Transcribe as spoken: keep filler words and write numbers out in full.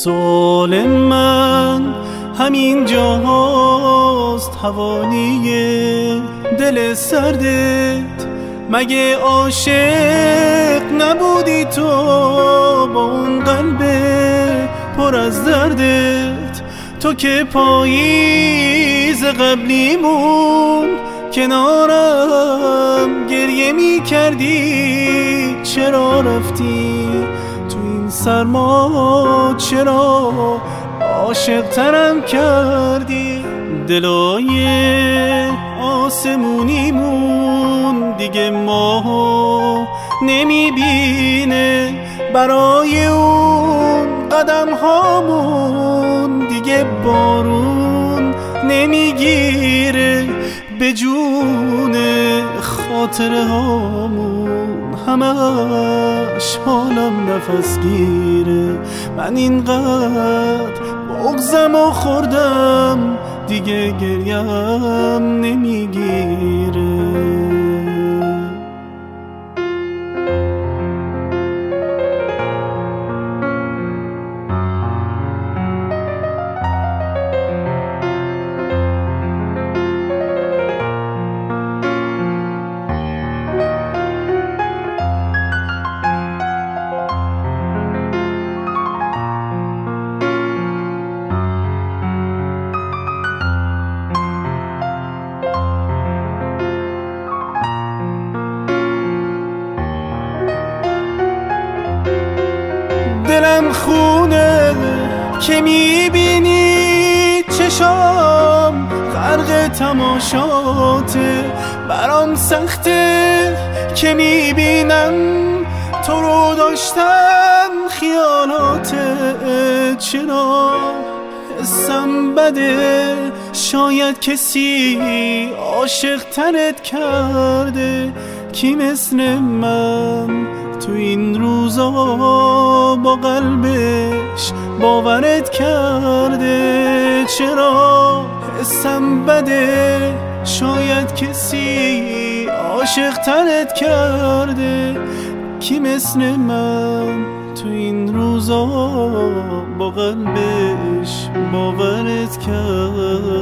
سوال من همین جاست، حوالی دل سردت. مگه عاشق نبودی تو با اون قلب پر از دردت؟ تو که پاییز قبلیمون کنارم گریه می کردی، چرا رفتی تو این سرما؟ چرا عاشق ترم کردی؟ دلای آسمونیمون دیگه ماهو نمی بینه، برای اون قدم هامون دیگه بارون نمیگیره. به جون خاطره هامون همش حالم نفس گیره. من اینقدر بغضم و خوردم دیگه گریم نمیگیره. دلم خونه که میبینی چشام غرق تماشاته، برام سخته که میبینم تو رو داشتم خیالاته. چرا حسم بده؟ شاید کسی عاشق ترت کرده، کی مثل من تو این روزا با قلبش باورت کرده. چرا حسم بده؟ شاید کسی عاشق ترت کرده، کی مثل من تو این روزا با قلبش باورت کرده.